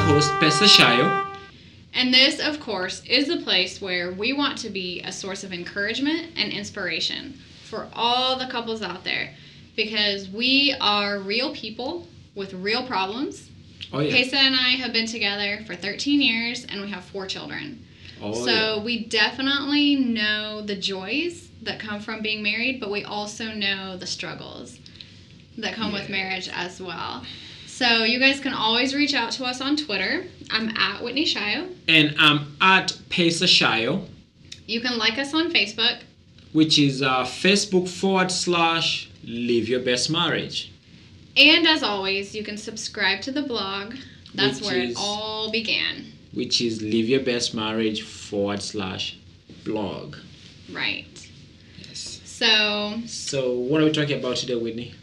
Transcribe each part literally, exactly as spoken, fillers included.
host, Pesa Shayo. And this, of course, is the place where we want to be a source of encouragement and inspiration for all the couples out there. Because we are real people with real problems. Oh, yeah. Pesa and I have been together for thirteen years, and we have four children. Oh, so yeah. we definitely know the joys that come from being married, but we also know the struggles that come yes. with marriage as well. So you guys can always reach out to us on Twitter. I'm at Whitney Shayo. And I'm at Pesa Shayo. You can like us on Facebook. Which is uh, Facebook forward slash Live Your Best Marriage. And as always, you can subscribe to the blog. That's which where is, it all began. Which is Live Your Best Marriage forward slash blog. Right. Yes. So. So what are we talking about today, Whitney?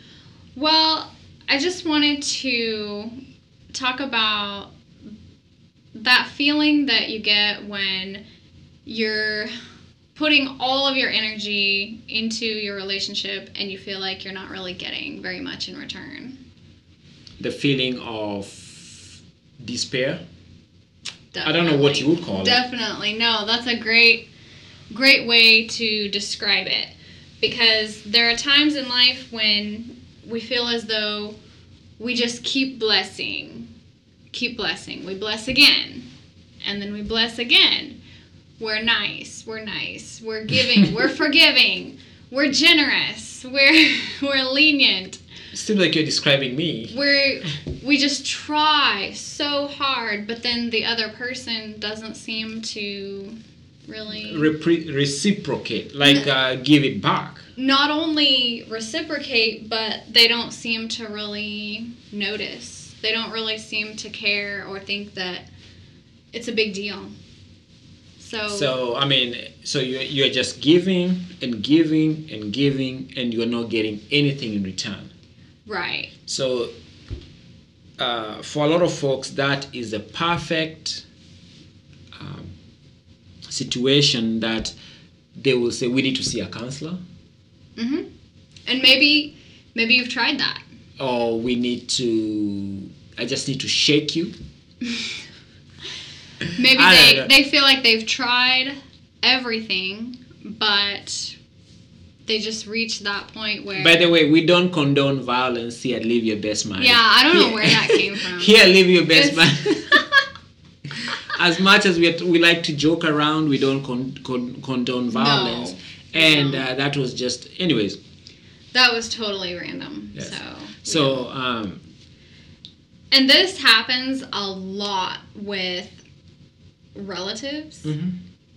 Well, I just wanted to talk about that feeling that you get when you're putting all of your energy into your relationship and you feel like you're not really getting very much in return. The feeling of despair? Definitely. I don't know what you would call Definitely. it. Definitely. No, that's a great, great way to describe it. Because there are times in life when we feel as though we just keep blessing. Keep blessing. We bless again. And then we bless again. We're nice. We're nice. We're giving. We're forgiving. We're generous. We're we're lenient. It seems like you're describing me. We're we just try so hard, but then the other person doesn't seem to really Repre- reciprocate, like uh, give it back. Not only reciprocate, but they don't seem to really notice. They don't really seem to care or think that it's a big deal. So, so I mean, so you you're just giving and giving and giving, and you're not getting anything in return. Right. So, uh, for a lot of folks, that is a perfect um, situation that they will say, we need to see a counselor. Mm-hmm. And maybe, maybe you've tried that. Or we need to, I just need to shake you. Maybe they, they feel like they've tried everything, but they just reach that point where... By the way, we don't condone violence here at Live Your Best Marriage. Yeah, I don't here, know where that came from. Here at Live Your Best Marriage. As much as we, we like to joke around, we don't con, con, condone violence. No, and no. Uh, that was just... Anyways. That was totally random. Yes. So... So... Um, and this happens a lot with relatives, mm-hmm.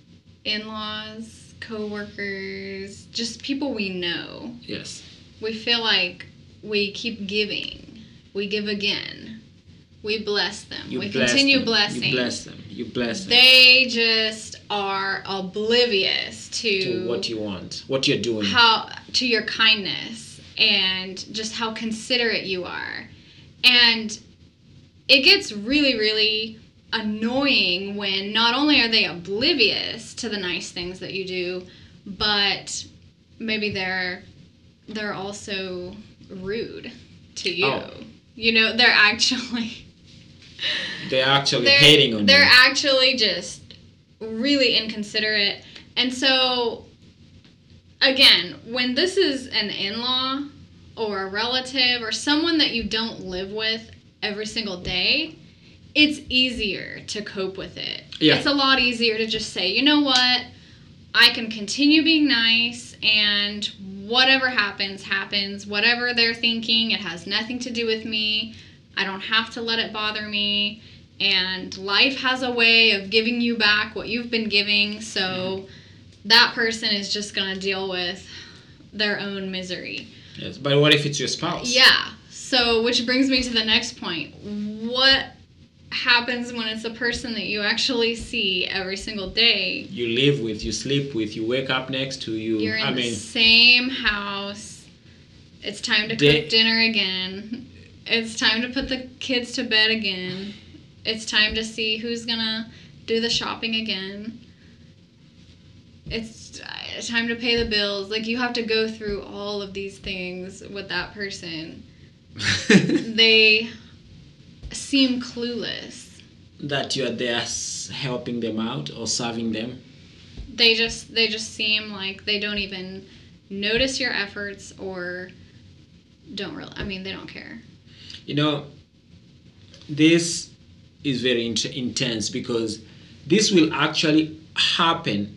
in-laws, co-workers, just people we know. Yes. We feel like we keep giving. We give again. We bless them. You we bless continue them. blessing. You bless them. You bless them. They just are oblivious to, to what you want, what you're doing. How to your kindness and just how considerate you are. And it gets really, really annoying when not only are they oblivious to the nice things that you do, but maybe they're they're also rude to you. Oh. You know, they're actually they're actually they're, hating on they're you. They're actually just really inconsiderate. And so, again, when this is an in-law or a relative or someone that you don't live with every single day, it's easier to cope with it. Yeah. It's a lot easier to just say, you know what, I can continue being nice and whatever happens, happens. Whatever they're thinking, it has nothing to do with me. I don't have to let it bother me. And life has a way of giving you back what you've been giving, so mm-hmm. that person is just going to deal with their own misery. Yes, but what if it's your spouse? Yeah. So, which brings me to the next point. What happens when it's a person that you actually see every single day? You live with, you sleep with, you wake up next to you. You're in I the mean, same house. It's time to they, cook dinner again. It's time to put the kids to bed again. It's time to see who's going to do the shopping again. It's time to pay the bills. Like, you have to go through all of these things with that person. they seem clueless. That you are there s- helping them out or serving them. They just they just seem like they don't even notice your efforts or don't really. I mean, they don't care. You know, this is very int- intense because this will actually happen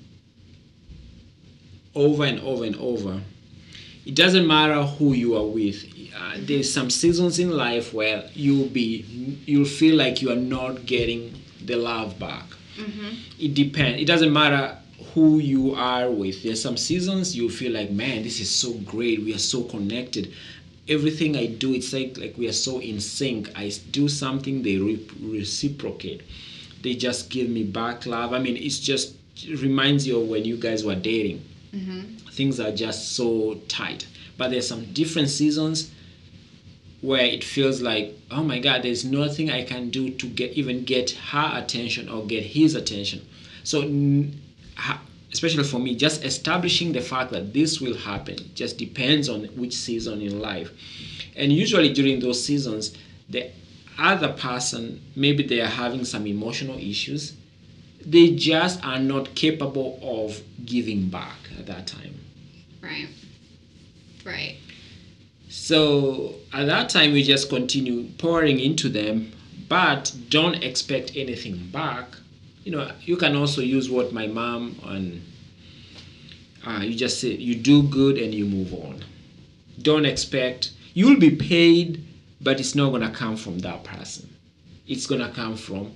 over and over and over. It doesn't matter who you are with. Uh, there's some seasons in life where you'll be you'll feel like you are not getting the love back. Mm-hmm. It depends. It doesn't matter who you are with. There's some seasons you feel like, man, this is so great. We are so connected. Everything I do, it's like like we are so in sync. I do something, they re- reciprocate. They just give me back love. I mean, it's just it reminds you of when you guys were dating. Mm-hmm. Things are just so tight. But there's some different seasons where it feels like, oh my God, there's nothing I can do to get even get her attention or get his attention. So, n- ha- especially for me, just establishing the fact that this will happen just depends on which season in life. And usually during those seasons, the other person, maybe they are having some emotional issues. They just are not capable of giving back at that time. Right. Right. So at that time, we just continue pouring into them, but don't expect anything back. You know, you can also use what my mom and uh, you just say you do good and you move on. Don't expect you'll be paid, but it's not gonna come from that person. It's gonna come from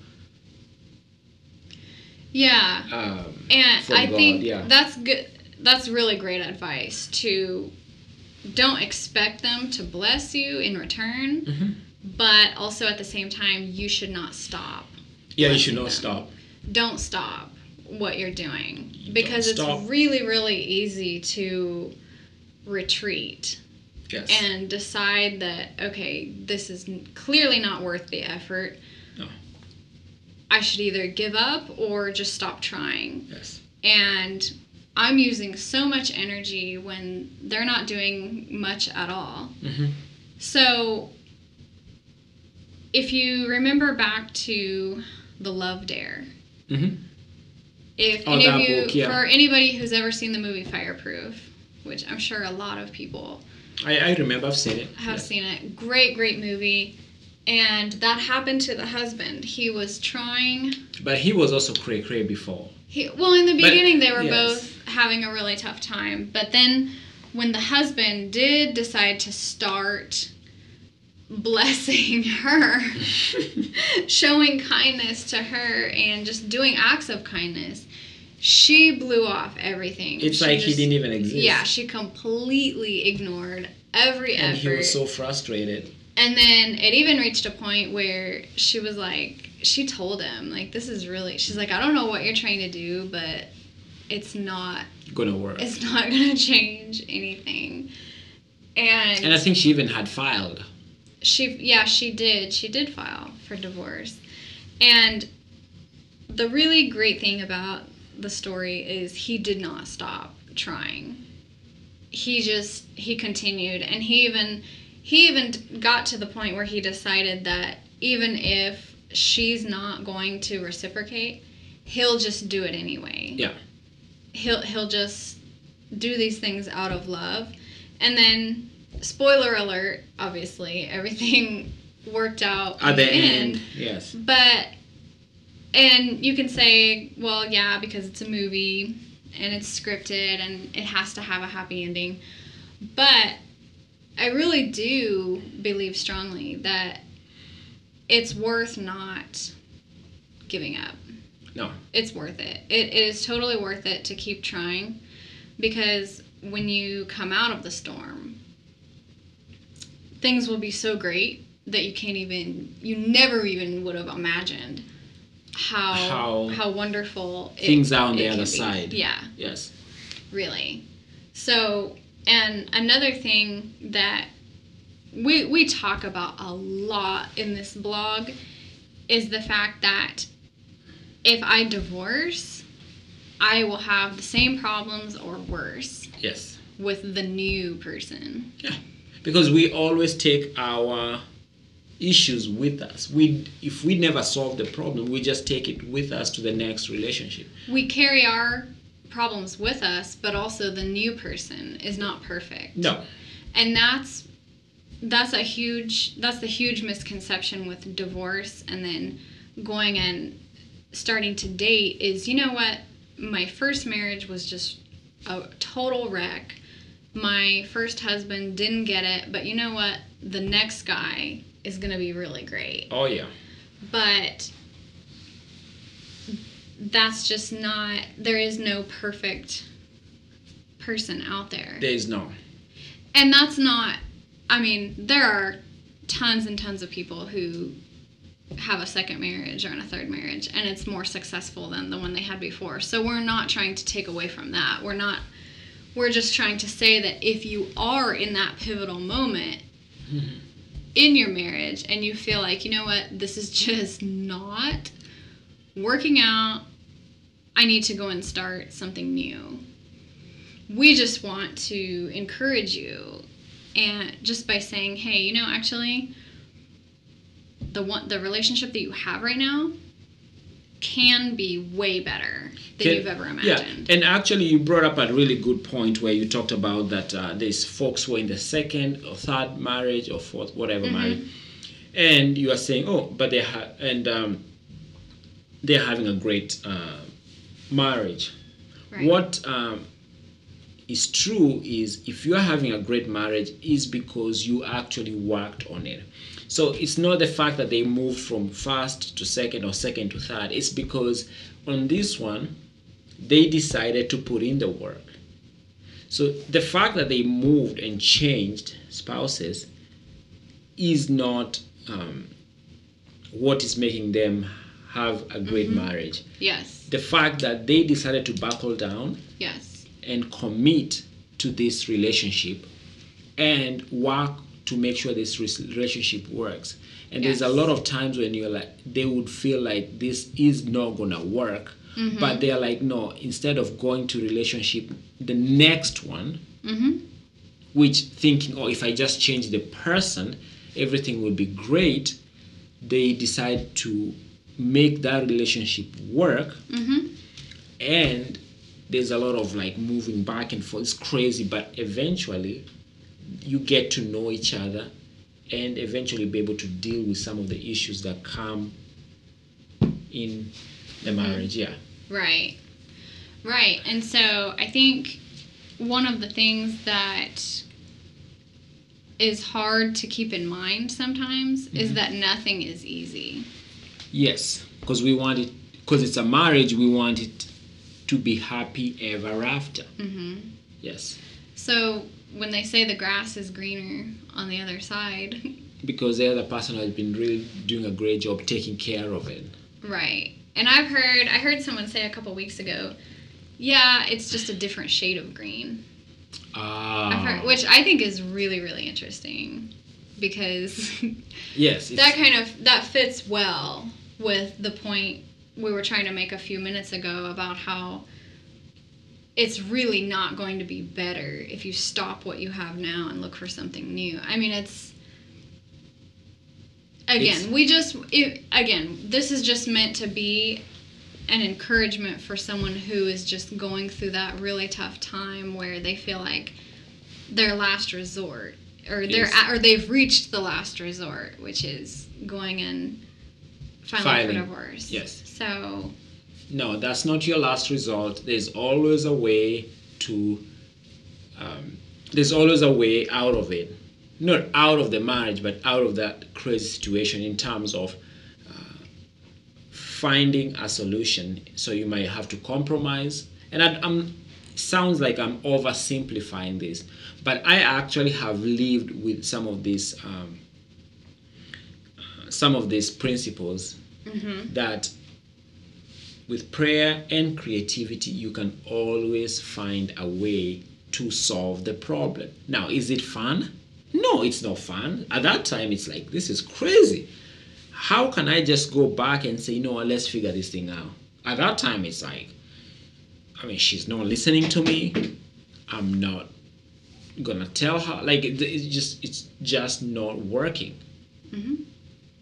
Yeah. um, And from I God, think yeah. that's good. That's really great advice to don't expect them to bless you in return, Mhm. but also at the same time, you should not stop. Yeah, you should blessing not them. stop. Don't stop what you're doing You because don't it's stop. really, really easy to retreat Yes. and decide that, okay, this is n- clearly not worth the effort. No. I should either give up or just stop trying. Yes. And I'm using so much energy when they're not doing much at all. Mm-hmm. So if you remember back to the Love Dare, Mm-hmm. if Oh, any of that you, book, yeah. for anybody who's ever seen the movie Fireproof, which I'm sure a lot of people I, I remember I've seen it. have Yes. seen it, great, great movie. And that happened to the husband. He was trying. But he was also cray cray before. He, well, in the But- beginning, they were yes. both having a really tough time. But then, when the husband did decide to start blessing her, showing kindness to her, and just doing acts of kindness, she blew off everything. It's She like he just- didn't even exist. Yeah, she completely ignored every And effort. he was so frustrated. And then it even reached a point where she was like, she told him, like, this is really, she's like, I don't know what you're trying to do, but it's not, Gonna work. it's not going to change anything. And, And I think she even had filed. she, yeah, she did. She did file for divorce. And the really great thing about the story is he did not stop trying. He just, he continued. And he even, he even got to the point where he decided that even if she's not going to reciprocate, he'll just do it anyway. Yeah. He'll he'll just do these things out of love. And then, spoiler alert, obviously, everything worked out At in the end, yes. But, and you can say, well, yeah, because it's a movie and it's scripted and it has to have a happy ending. But I really do believe strongly that it's worth not giving up. No. It's worth it. It, it is totally worth it to keep trying, because when you come out of the storm, things will be so great that you can't even, you never even would have imagined how How how wonderful it, things are on it the can other be. side. Yeah, Yes. really. So, and another thing that we we talk about a lot in this blog is the fact that if I divorce, I will have the same problems or worse Yes. with the new person. Yeah. Because we always take our issues with us. We, if we never solve the problem, we just take it with us to the next relationship. We carry our problems with us, but also the new person is not perfect. No. And that's that's a huge that's the huge misconception with divorce and then going and starting to date is, you know what, my first marriage was just a total wreck. My first husband didn't get it, but you know what, the next guy is going to be really great. Oh yeah. But that's just not, there is no perfect person out there. There is no. And that's not, I mean, there are tons and tons of people who have a second marriage or in a third marriage, and it's more successful than the one they had before. So we're not trying to take away from that. We're not, we're just trying to say that if you are in that pivotal moment mm-hmm. in your marriage and you feel like, you know what, this is just not working out, I need to go and start something new. We just want to encourage you, and just by saying, hey, you know, actually, the one the relationship that you have right now can be way better than can, you've ever imagined. Yeah, and actually, you brought up a really good point where you talked about that uh, there's folks who are in the second or third marriage or fourth, whatever mm-hmm. marriage, and you are saying, oh, but they have and um, they're having a great uh, marriage. Right. What um, is true is if you are having a great marriage is because you actually worked on it. So it's not the fact that they moved from first to second or second to third. It's because on this one, they decided to put in the work. So the fact that they moved and changed spouses is not um, what is making them have a great mm-hmm. marriage. Yes. The fact that they decided to buckle down. Yes. And commit to this relationship and work to make sure this relationship works. And yes. there's a lot of times when you're like, they would feel like this is not gonna work, mm-hmm. but they're like, no, instead of going to relationship, the next one, mm-hmm. which thinking, oh, if I just change the person, everything will be great, they decide to make that relationship work. Mm-hmm. And there's a lot of like moving back and forth. It's crazy, but eventually you get to know each other and eventually be able to deal with some of the issues that come in the mm-hmm. marriage. Yeah. Right. Right. And so I think one of the things that is hard to keep in mind sometimes mm-hmm. is that nothing is easy. Yes, because we want it, because it's a marriage, we want it to be happy ever after. Mm-hmm. Yes. So when they say the grass is greener on the other side, because the other person has been really doing a great job taking care of it. Right. And I've heard I heard someone say a couple weeks ago, yeah, it's just a different shade of green. Ah. I've heard, which I think is really, really interesting because yes, that kind of that fits well with the point we were trying to make a few minutes ago about how it's really not going to be better if you stop what you have now and look for something new. I mean, it's again, it's, we just it, again, this is just meant to be an encouragement for someone who is just going through that really tough time where they feel like their last resort or they're at, or they've reached the last resort, which is going and filing, filing. for divorce. Yes. So no, that's not your last resort. There's always a way to um, there's always a way out of it. Not out of the marriage, but out of that crazy situation in terms of uh, finding a solution. So you might have to compromise. And I, I'm sounds like I'm oversimplifying this, but I actually have lived with some of these um, uh, some of these principles mm-hmm. that with prayer and creativity, you can always find a way to solve the problem. Now, is it fun? No, it's not fun. At that time, it's like, this is crazy. How can I just go back and say, no, let's figure this thing out? At that time, it's like, I mean, she's not listening to me. I'm not gonna tell her. Like, it's just, it's just not working. Mm-hmm.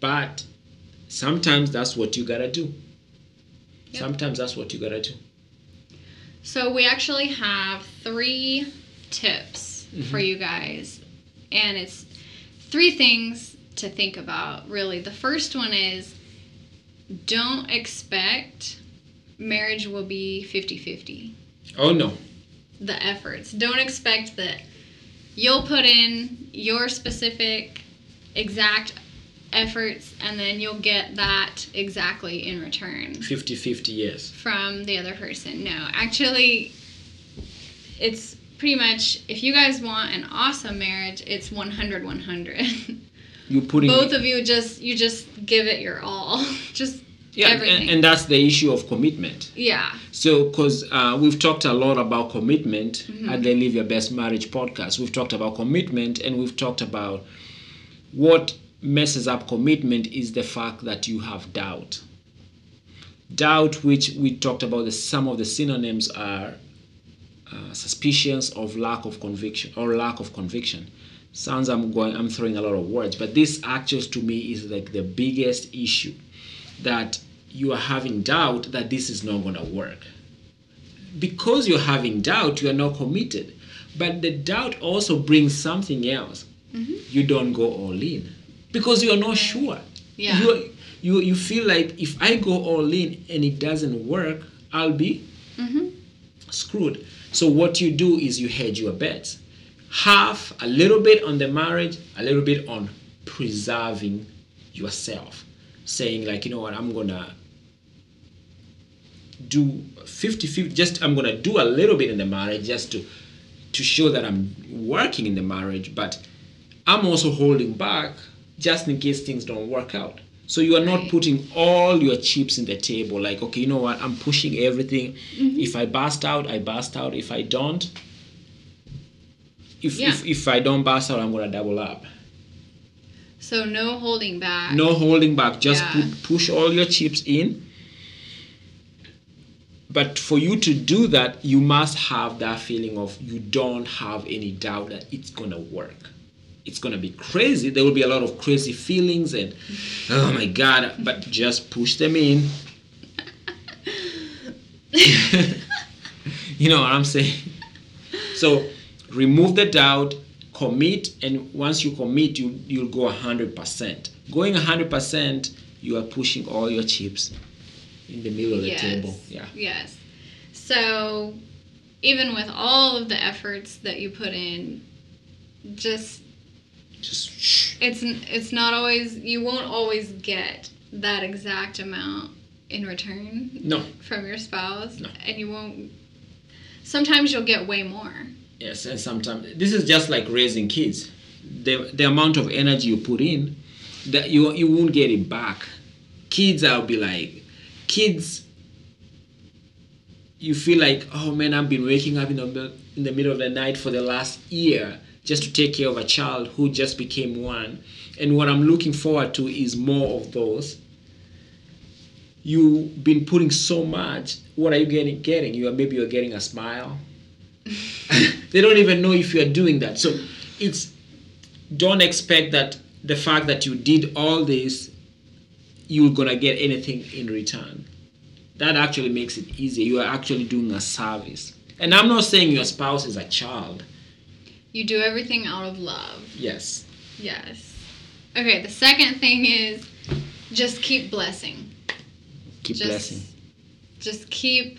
But sometimes that's what you gotta do. Yep. Sometimes that's what you gotta do. So we actually have three tips Mm-hmm. for you guys. And it's three things to think about, really. The first one is, don't expect marriage will be fifty-fifty. Oh, no. The efforts. Don't expect that you'll put in your specific exact efforts and then you'll get that exactly in return fifty-fifty, yes. from the other person. No, actually, it's pretty much, if you guys want an awesome marriage, it's one hundred one hundred. You putting Both of you just, you just give it your all. Just yeah, everything. and, and that's the issue of commitment. Yeah. So, because uh, we've talked a lot about commitment Mm-hmm. at the Live Your Best Marriage podcast. We've talked about commitment, and we've talked about what messes up commitment is the fact that you have doubt. Doubt, which we talked about, the, some of the synonyms are uh, suspicions of lack of conviction or lack of conviction. Sounds I'm going, I'm throwing a lot of words, but this actually to me is like the biggest issue, that you are having doubt that this is not going to work. Because you're having doubt, you are not committed. But the doubt also brings something else. Mm-hmm. You don't go all in because you are not sure. Yeah. You, you, you feel like if I go all in and it doesn't work, I'll be Mm-hmm. screwed. So what you do is you hedge your bets. Half, a little bit on the marriage, a little bit on preserving yourself. Saying like, you know what, I'm going to do fifty-fifty, just I'm going to do a little bit in the marriage just to, to show that I'm working in the marriage, but I'm also holding back just in case things don't work out. So you are not Right. putting all your chips in the table like, okay, you know what, I'm pushing everything. Mm-hmm. If I bust out, I bust out. If I don't, if, Yeah. if, if I don't bust out, I'm going to double up. So no holding back. No holding back. Just Yeah. put, push all your chips in. But for you to do that, you must have that feeling of you don't have any doubt that it's going to work. It's going to be crazy. There will be a lot of crazy feelings and, oh my God, but just push them in. You know what I'm saying? So remove the doubt, commit, and once you commit, you, you'll go one hundred percent. Going one hundred percent, you are pushing all your chips in the middle of the Yes. table. Yeah. Yes. So even with all of the efforts that you put in, just Just shh. it's it's not always, you won't always get that exact amount in return No. from your spouse. No. And you won't, sometimes you'll get way more. Yes, and sometimes this is just like raising kids. The the amount of energy you put in, that you you won't get it back. Kids, I'll be like, kids. You feel like, oh man, I've been waking up in the in the middle of the night for the last year just to take care of a child who just became one, and what I'm looking forward to is more of those. You've been putting so much. What are you getting? Getting you are maybe you're getting a smile. They don't even know if you are doing that. So it's, don't expect that the fact that you did all this, you're gonna get anything in return. That actually makes it easy. You are actually doing a service. And I'm not saying your spouse is a child. You do everything out of love. Yes. Yes. Okay, the second thing is just keep blessing. Keep Just- blessing. Just keep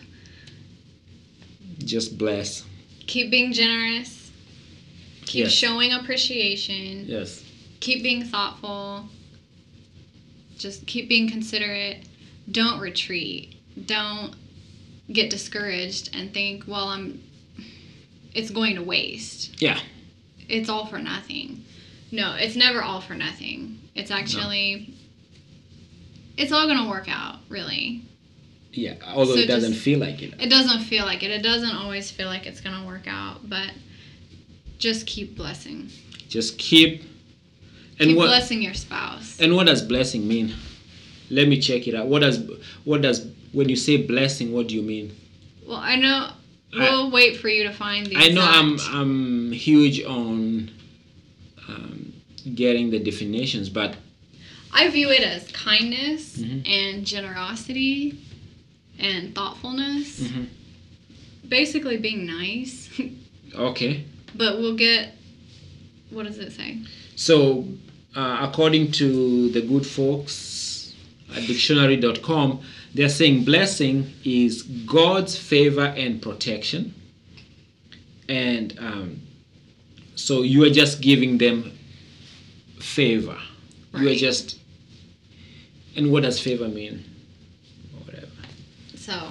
Just bless. keep being generous. Keep Yes. showing appreciation. Yes. Keep being thoughtful. Just keep being considerate. Don't retreat. Don't get discouraged and think, well, I'm it's going to waste. Yeah. It's all for nothing. No, it's never all for nothing. It's actually it's all going to work out, really. Yeah. Although So it doesn't just- feel like it. It doesn't feel like it. It doesn't always feel like it's going to work out, but just keep blessing. Just keep. And keep what? blessing your spouse. And what does blessing mean? Let me check it out. What does what does when you say blessing? What do you mean? Well, I know we'll wait for you to find the I know I'm exact- I'm huge on um, getting the definitions, but I view it as kindness Mm-hmm. and generosity and thoughtfulness. Mm-hmm. Basically being nice. Okay. But we'll get, what does it say? So, uh, according to the good folks at dictionary dot com, they're saying blessing is God's favor and protection. And um, so you are just giving them favor. You are Right. just, and what does favor mean? Whatever. So,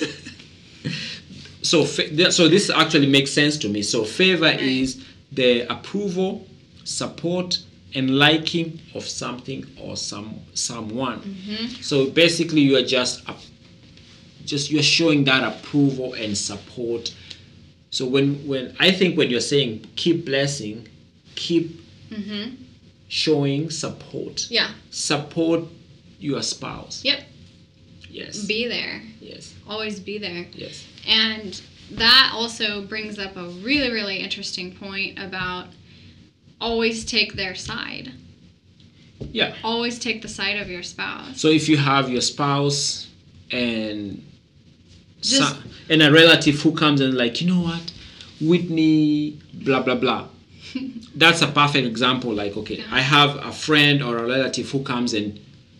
So, fa- so this actually makes sense to me. So, favor Right. is the approval, support, and liking of something or some someone. mm-hmm. So basically, you are just up, just you are showing that approval and support. So when when I think when you're saying keep blessing, keep Mm-hmm. showing support. Yeah. Support your spouse. Yep. Yes. Be there. Yes. Always be there. Yes. And that also brings up a really, really interesting point about always take their side. Yeah. Always take the side of your spouse. So if you have your spouse and Just- so, and a relative who comes and like, you know what, Whitney, blah blah blah. That's a perfect example. Like, okay, Yeah. I have a friend or a relative who comes and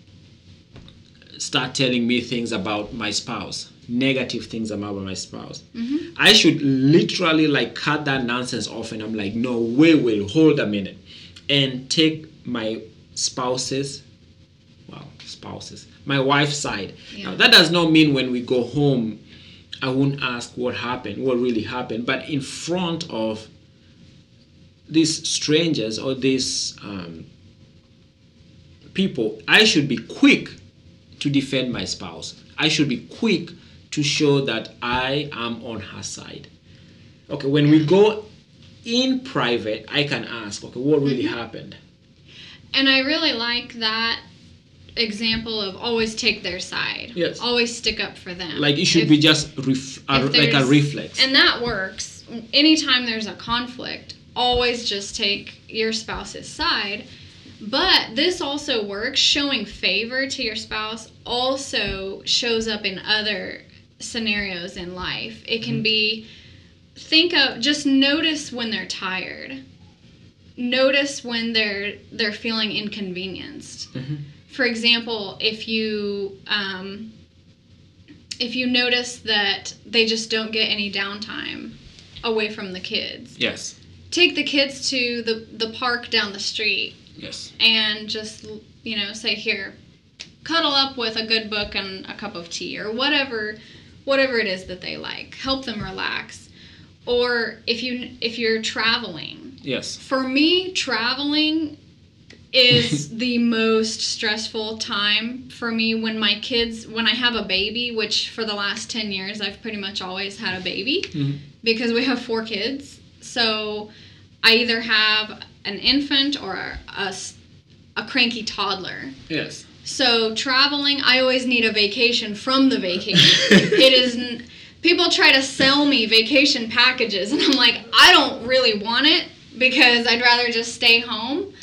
start telling me things about my spouse, negative things about my spouse. Mm-hmm. I should literally like cut that nonsense off, and I'm like, no, wait, wait, hold a minute, and take my spouse's, wow, spouses, my wife's side. Yeah. Now, that does not mean when we go home, I won't ask what happened, what really happened, but in front of these strangers or these um, people, I should be quick to defend my spouse. I should be quick to show that I am on her side. Okay, when we go in private, I can ask, okay, what really Mm-hmm. happened? And I really like that example of always take their side. Yes. Always stick up for them. Like it should If- be just ref- a, if like a there's- reflex. And that works. Anytime there's a conflict, always just take your spouse's side. But this also works. Showing favor to your spouse also shows up in other scenarios in life. It can be, think of, just notice when they're tired. Notice when they're they're feeling inconvenienced. Mhm. For example, if you um, if you notice that they just don't get any downtime away from the kids, Yes, take the kids to the, the park down the street yes, and just, you know, say, here, cuddle up with a good book and a cup of tea or whatever whatever it is that they like. Help them relax. Or if you if you're traveling. yes. For me, traveling is the most stressful time for me when my kids, when I have a baby, which for the last ten years I've pretty much always had a baby Mhm. because we have four kids. So I either have an infant or a, a s- a cranky toddler. Yes. So traveling, I always need a vacation from the vacation. It is, n- people try to sell me vacation packages and I'm like, I don't really want it because I'd rather just stay home.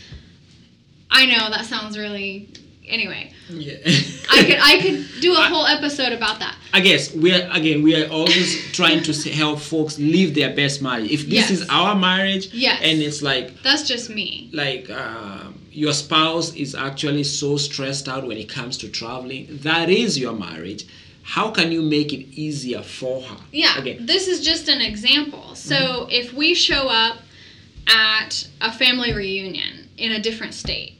I know that sounds really, anyway, Yeah. I could I could do a whole episode about that. I guess we are again we are always trying to say- help folks live their best marriage. If this Yes. is our marriage, Yes. and it's like That's just me. like um, your spouse is actually so stressed out when it comes to traveling, that is your marriage. How can you make it easier for her? Yeah, Again. this is just an example. So if we show up at a family reunion in a different state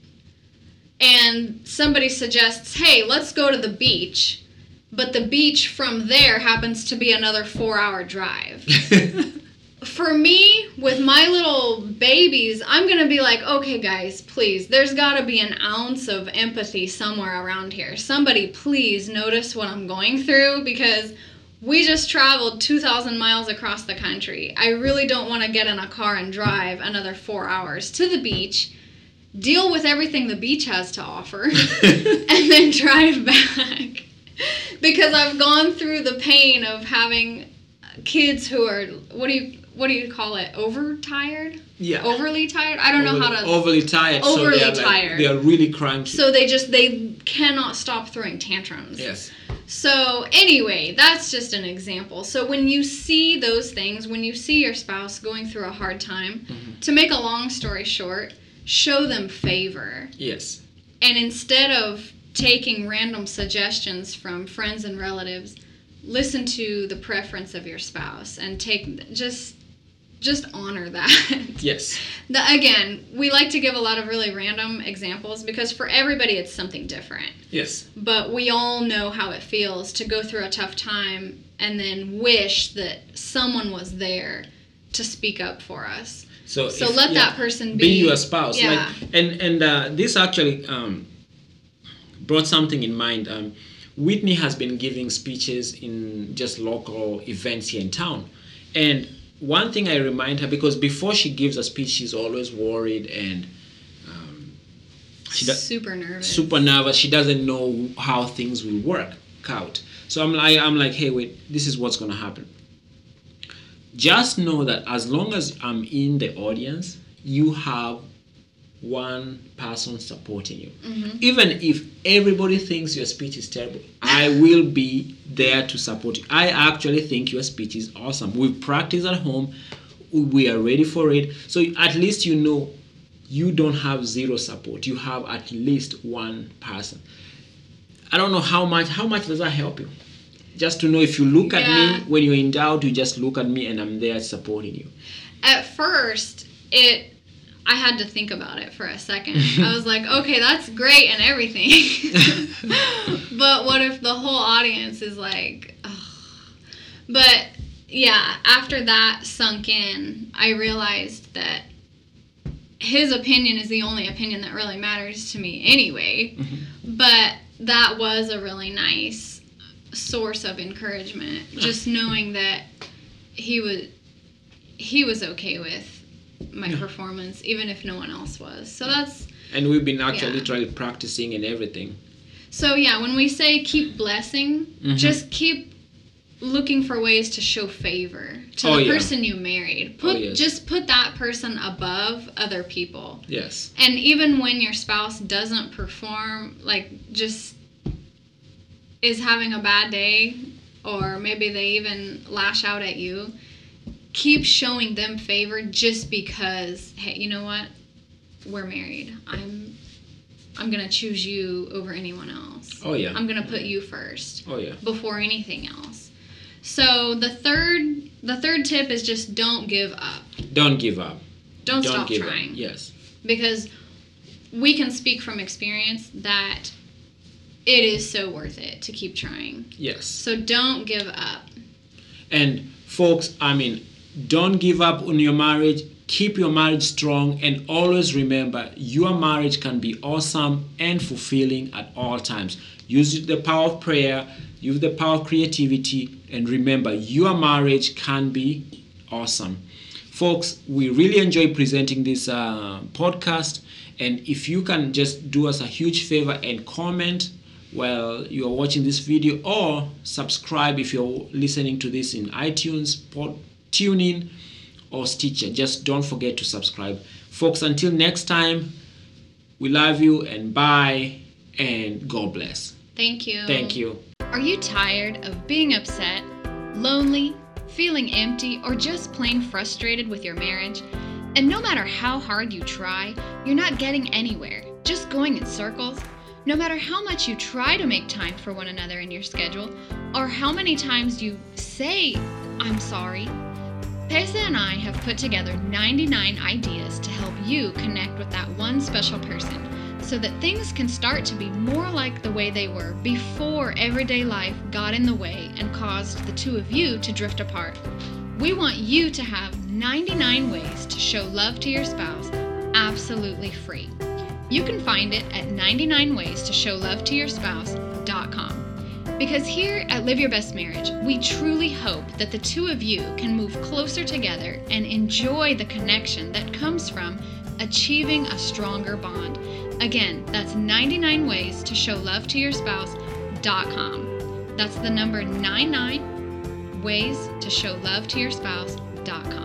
and somebody suggests, hey, let's go to the beach, but the beach from there happens to be another four-hour drive. For me, with my little babies, I'm going to be like, okay, guys, please, there's got to be an ounce of empathy somewhere around here. Somebody, please notice what I'm going through because we just traveled two thousand miles across the country. I really don't want to get in a car and drive another four hours to the beach, deal with everything the beach has to offer, and then drive back. Because I've gone through the pain of having kids who are, what do you, what do you call it? Overtired? Yeah. Overly tired? I don't overly, know how to... Overly tired. Overly so they are tired. Like, they are really cranky. So they just, they cannot stop throwing tantrums. Yes. So anyway, that's just an example. So when you see those things, when you see your spouse going through a hard time, mm-hmm. to make a long story short, show them favor. Yes. And instead of taking random suggestions from friends and relatives, listen to the preference of your spouse and take just just honor that. Yes. The, again, we like to give a lot of really random examples because for everybody it's something different. Yes. But we all know how it feels to go through a tough time and then wish that someone was there to speak up for us. So, so if, let yeah, that person be, be your spouse. Yeah. Like, and and uh, this actually um, brought something in mind. Um, Whitney has been giving speeches in just local events here in town. And one thing I remind her, because before she gives a speech, she's always worried and um, she do- super nervous. Super nervous. She doesn't know how things will work out. So I'm like, I'm like, hey, wait, this is what's going to happen. Just know that as long as I'm in the audience, you have one person supporting you. Mm-hmm. Even if everybody thinks your speech is terrible, I will be there to support you. I actually think your speech is awesome. We've practiced at home. We are ready for it. So at least you know you don't have zero support. You have at least one person. I don't know how much, how much does that help you? Just to know if you look at yeah. me, when you're in doubt, you just look at me and I'm there supporting you. At first, it... I had to think about it for a second. I was like, okay, that's great and everything. But what if the whole audience is like, ugh. But yeah, after that sunk in, I realized that his opinion is the only opinion that really matters to me anyway. Mm-hmm. But that was a really nice source of encouragement, just knowing that he was he was okay with my yeah. performance, even if no one else was. So that's... And we've been actually yeah. literally practicing and everything. So yeah, when we say keep blessing, mm-hmm. just keep looking for ways to show favor to oh, the yeah. person you married. Put oh, yes. Just put that person above other people. Yes. And even when your spouse doesn't perform, like just is having a bad day, or maybe they even lash out at you, keep showing them favor just because, hey, you know what? We're married. I'm I'm going to choose you over anyone else. Oh, yeah. I'm going to put you first. Oh, yeah. Before anything else. So the third the third tip is just don't give up. Don't give up. Don't, don't stop give trying. Up. Yes. Because we can speak from experience that it is so worth it to keep trying. Yes. So don't give up. And folks, I mean, don't give up on your marriage. Keep your marriage strong, and always remember your marriage can be awesome and fulfilling at all times. Use the power of prayer, use the power of creativity, and remember your marriage can be awesome. Folks, we really enjoy presenting this uh, podcast, and if you can just do us a huge favor and comment while you are watching this video, or subscribe if you're listening to this in iTunes, pod, TuneIn, or Stitcher. Just don't forget to subscribe. Folks, until next time, we love you and bye, and God bless. Thank you. Thank you. Are you tired of being upset, lonely, feeling empty, or just plain frustrated with your marriage? And no matter how hard you try, you're not getting anywhere, just going in circles? No matter how much you try to make time for one another in your schedule, or how many times you say, I'm sorry, Pesa and I have put together ninety-nine ideas to help you connect with that one special person so that things can start to be more like the way they were before everyday life got in the way and caused the two of you to drift apart. We want you to have ninety-nine ways to show love to your spouse absolutely free. You can find it at ninety-nine ways to show love to your spouse dot com. Because here at Live Your Best Marriage, we truly hope that the two of you can move closer together and enjoy the connection that comes from achieving a stronger bond. Again, that's ninety-nine ways to show love to your spouse dot com. That's the number ninety-nine ways to show love to your spouse dot com.